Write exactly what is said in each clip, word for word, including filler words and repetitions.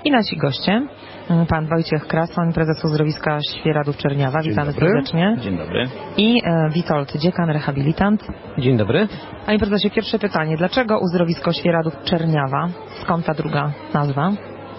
I nasi goście, pan Wojciech Krasoń, prezes Uzdrowiska Świeradów Czerniawa. Dzień Witamy dobry. serdecznie. Dzień dobry. I e, Witold Dziekan, rehabilitant. Dzień dobry. Panie prezesie, pierwsze pytanie. Dlaczego Uzdrowisko Świeradów Czerniawa? Skąd ta druga nazwa?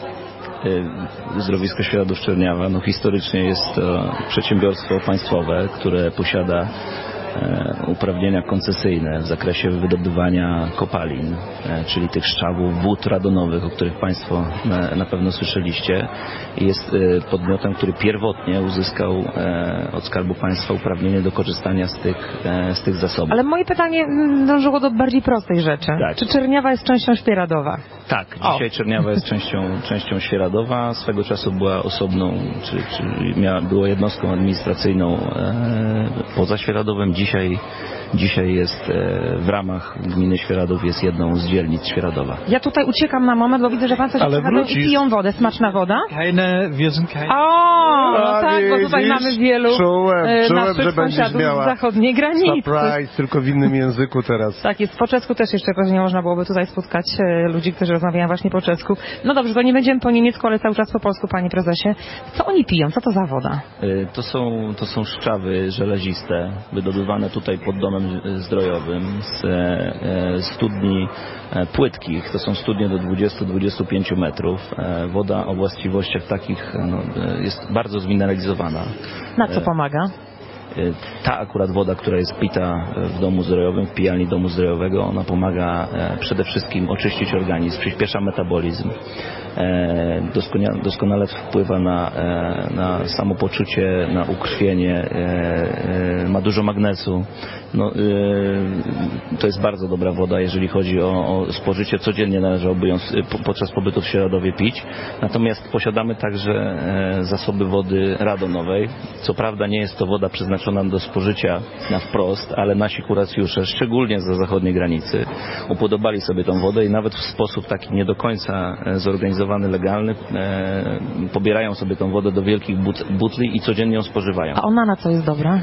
Uzdrowisko Świeradów Czerniawa, no historycznie jest to przedsiębiorstwo państwowe, które posiada uprawnienia koncesyjne w zakresie wydobywania kopalin, czyli tych szczawów, wód radonowych, o których Państwo na pewno słyszeliście. Jest podmiotem, który pierwotnie uzyskał od Skarbu Państwa uprawnienie do korzystania z tych, z tych zasobów. Ale moje pytanie dążyło do bardziej prostej rzeczy. Tak. Czy Czerniawa jest częścią Świeradowa? Tak, dzisiaj o. Czerniawa jest częścią, częścią Świeradowa. Swego czasu była osobną, czy, czy miała, była jednostką administracyjną e, poza Świeradowem. Dzisiaj, dzisiaj jest e, w ramach gminy Świeradów jest jedną z dzielnic Świeradowa. Ja tutaj uciekam na moment, bo widzę, że pan coś i piją wodę. Smaczna woda? Keine, wir sind keine... O, no A, tak, bo tutaj widzisz? mamy wielu Czułem, e, czułem, naszych że będziesz sąsiadów miała z zachodniej granicy. surprise, tylko w innym języku teraz. Tak jest, po czesku też jeszcze pewnie można byłoby tutaj spotkać e, ludzi, którzy rozmawiają właśnie po czesku. No dobrze, to nie będziemy po niemiecku, ale cały czas po polsku, panie prezesie. Co oni piją? Co to za woda? E, to są, to są szczawy żelaziste, wydobywane tutaj pod domem zdrojowym z e, studni e, płytkich. To są studnie do dwudziestu do dwudziestu pięciu metrów. E, woda o właściwościach takich no, e, jest bardzo zmineralizowana. Na co pomaga? Ta akurat woda, która jest pita w domu zdrojowym, w pijalni domu zdrojowego, ona pomaga przede wszystkim oczyścić organizm, przyspiesza metabolizm, doskonale wpływa na, na samopoczucie, na ukrwienie, ma dużo magnezu. No, to jest bardzo dobra woda, jeżeli chodzi o, o spożycie. Codziennie należałoby ją podczas pobytu w Świeradowie pić. Natomiast posiadamy także zasoby wody radonowej. Co prawda nie jest to woda przeznaczona do spożycia na wprost, ale nasi kuracjusze, szczególnie zza zachodniej granicy, upodobali sobie tą wodę i nawet w sposób taki nie do końca zorganizowany, legalny, pobierają sobie tą wodę do wielkich butli i codziennie ją spożywają. A ona na co jest dobra?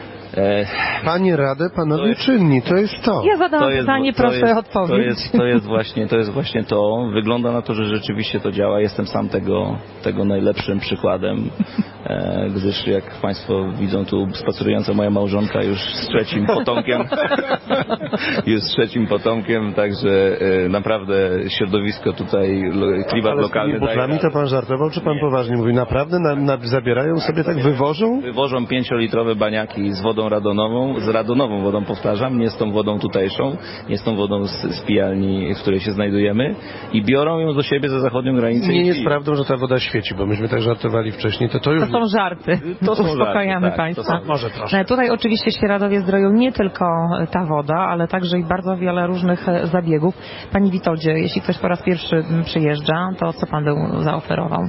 Panie radę, panowie jest, czynni, to jest to. Ja zadałam to jest, pytanie, to proszę jest, odpowiedź. To jest, to, jest właśnie, to jest właśnie to. Wygląda na to, że rzeczywiście to działa. Jestem sam tego, tego najlepszym przykładem, e, gdyż jak Państwo widzą, tu spacerująca moja małżonka już z trzecim potomkiem, już z trzecim potomkiem, także e, naprawdę środowisko tutaj, klimat ale lokalny. Ale z tymi butlami to pan żartował, czy pan nie. poważnie mówi? Naprawdę na, na, zabierają sobie tak, wywożą? Wywożą pięciolitrowe baniaki z wodą radonową, z radonową wodą, powtarzam, nie z tą wodą tutejszą, nie z tą wodą z, z pijalni, w której się znajdujemy, i biorą ją do siebie za zachodnią granicę. Nie jest prawdą, że ta woda świeci, bo myśmy tak żartowali wcześniej, to to już... To są żarty. To są Uspokajamy żarty, tak, Państwa. są... Może troszkę. Tutaj oczywiście Świeradowie zdroją nie tylko ta woda, ale także i bardzo wiele różnych zabiegów. Panie Witoldzie, jeśli ktoś po raz pierwszy przyjeżdża, to co Pan by zaoferował?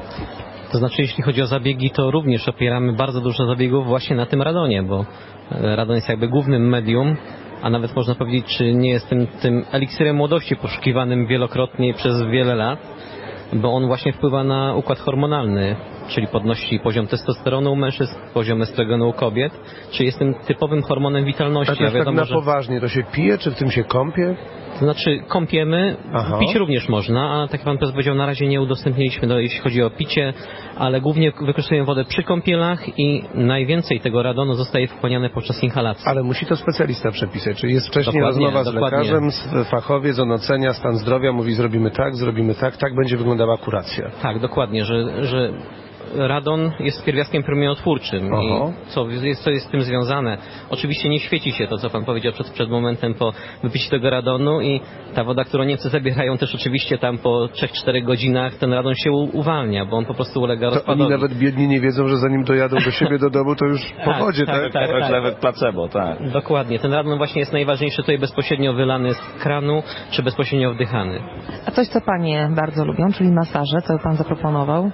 To znaczy, jeśli chodzi o zabiegi, to również opieramy bardzo dużo zabiegów właśnie na tym radonie, bo radon jest jakby głównym medium, a nawet można powiedzieć, czy nie jest tym, tym eliksirem młodości poszukiwanym wielokrotnie przez wiele lat, bo on właśnie wpływa na układ hormonalny, czyli podnosi poziom testosteronu u mężczyzn, poziom estrogenu u kobiet, czyli jest tym typowym hormonem witalności. A to jest ja wiadomo, tak na że... poważnie, to się pije, czy w tym się kąpie? To znaczy kąpiemy, Aha. pić również można, a tak jak pan powiedział, na razie nie udostępniliśmy, no, jeśli chodzi o picie, ale głównie wykorzystujemy wodę przy kąpielach i najwięcej tego radonu zostaje wchłaniane podczas inhalacji. Ale musi to specjalista przepisać, czyli jest wcześniej dokładnie, rozmowa z dokładnie. lekarzem, fachowiec, on ocenia stan zdrowia, mówi zrobimy tak, zrobimy tak, tak będzie wyglądała kuracja. Tak, dokładnie, że... że radon jest pierwiastkiem promieniotwórczym Aha. i co jest, co jest z tym związane. Oczywiście nie świeci się to, co pan powiedział przed, przed momentem po wypiciu tego radonu, i ta woda, którą Niemcy zabierają, też oczywiście tam po trzech czterech godzinach ten radon się u, uwalnia, bo on po prostu ulega to rozpadowi. Oni nawet biedni nie wiedzą, że zanim dojadą do siebie do domu, to już po tak, wodzie, tak? tak? Tak, tak, tak. tak. placebo, tak. Dokładnie. Ten radon właśnie jest najważniejszy tutaj bezpośrednio wylany z kranu, czy bezpośrednio wdychany. A coś, co Panie bardzo lubią, czyli masaże, co Pan zaproponował?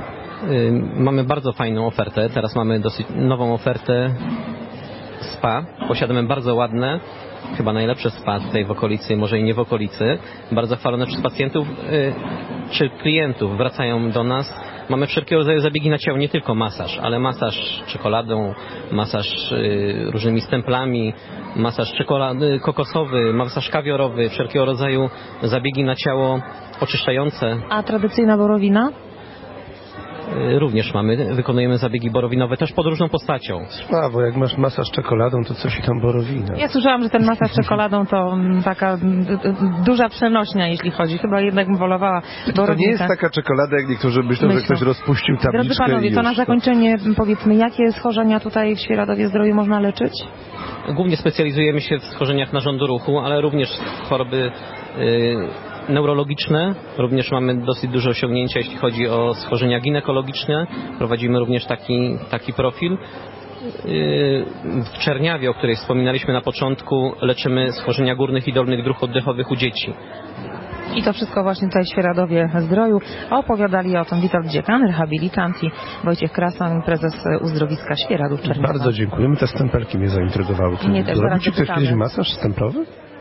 Mamy bardzo fajną ofertę. Teraz mamy dosyć nową ofertę spa. Posiadamy bardzo ładne, chyba najlepsze spa tutaj w okolicy, może i nie w okolicy. Bardzo chwalone przez pacjentów czy klientów. Wracają do nas. Mamy wszelkiego rodzaju zabiegi na ciało, nie tylko masaż, ale masaż czekoladą, masaż różnymi stemplami, masaż czekolady, kokosowy, masaż kawiorowy, wszelkiego rodzaju zabiegi na ciało oczyszczające. A tradycyjna borowina? y, również mamy, wykonujemy zabiegi borowinowe też pod różną postacią. Słabo, jak masz masaż czekoladą, to coś i tam borowina. Ja słyszałam, że ten masaż czekoladą to mm, taka mm, duża przenośnia, jeśli chodzi. Chyba jednak bym wolowała borowinkę. To nie jest taka czekolada, jak niektórzy myślą, Myślą. że ktoś rozpuścił tabliczkę. Drodzy panowie, i już. to na zakończenie powiedzmy, jakie schorzenia tutaj w Świeradowie Zdroju można leczyć? Głównie specjalizujemy się w schorzeniach narządu ruchu, ale również choroby y, neurologiczne. Również mamy dosyć duże osiągnięcia, jeśli chodzi o schorzenia ginekologiczne. Prowadzimy również taki, taki profil. Y, w Czerniawie, o której wspominaliśmy na początku, leczymy schorzenia górnych i dolnych dróg oddechowych u dzieci. I to wszystko właśnie tutaj w Świeradowie Zdroju. A opowiadali o tym Witold Dziekan, rehabilitant, i Wojciech Krasoń, prezes Uzdrowiska Świeradów Czerniewa. Bardzo dziękujemy. Te stempelki mnie zaintrygowały. Mnie też, zaraz Robicie ktoś zapytamy. kiedyś masaż stemplowy?